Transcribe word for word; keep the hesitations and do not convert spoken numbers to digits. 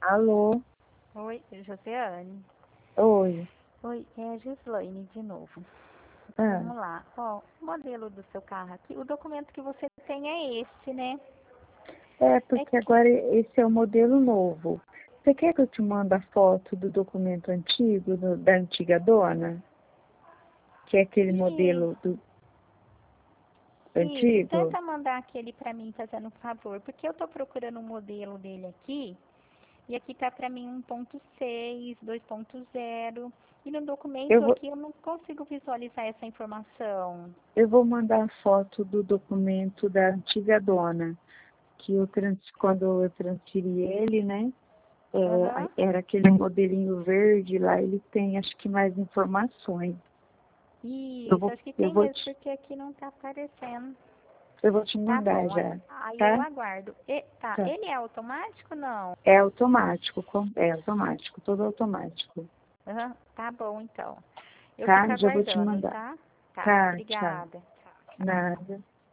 Alô? Oi, Josiane. Oi. Oi, é Gislaine de novo. Ah, Vamos lá. Ó, o modelo do seu carro aqui, o documento que você tem é esse, né? é É porque que, agora esse é o modelo novo. Você quer que eu te mande a foto do documento antigo, do- da antiga dona? Que é aquele e, modelo do isso, antigo? tenta mandar aquele pra mim, fazendo um favor, porque eu tô procurando o modelo dele aqui, e aqui tá pra mim um ponto seis, dois ponto zero, e no Eu documento vou, aqui eu não consigo visualizar essa informação. eu vou mandar a foto do documento da antiga dona, que eu trans, quando eu transferi ele, né? Aham. É, era aquele modelinho verde lá, ele tem acho que mais informações. Eu Isso, vou, acho que eu tem vou mesmo, te, porque aqui não tá aparecendo. eu vou te Tá mandar bom, a- já, aí eu tá? aguardo. E, tá, Tá. ele é automático ou não? É automático, com- é automático, todo automático. Aham, tá bom então. Eu Tá? fico Já vou te aguardando, mandar. tá? Tá, Tá, tchau. obrigada. Tchau, tchau. Nada.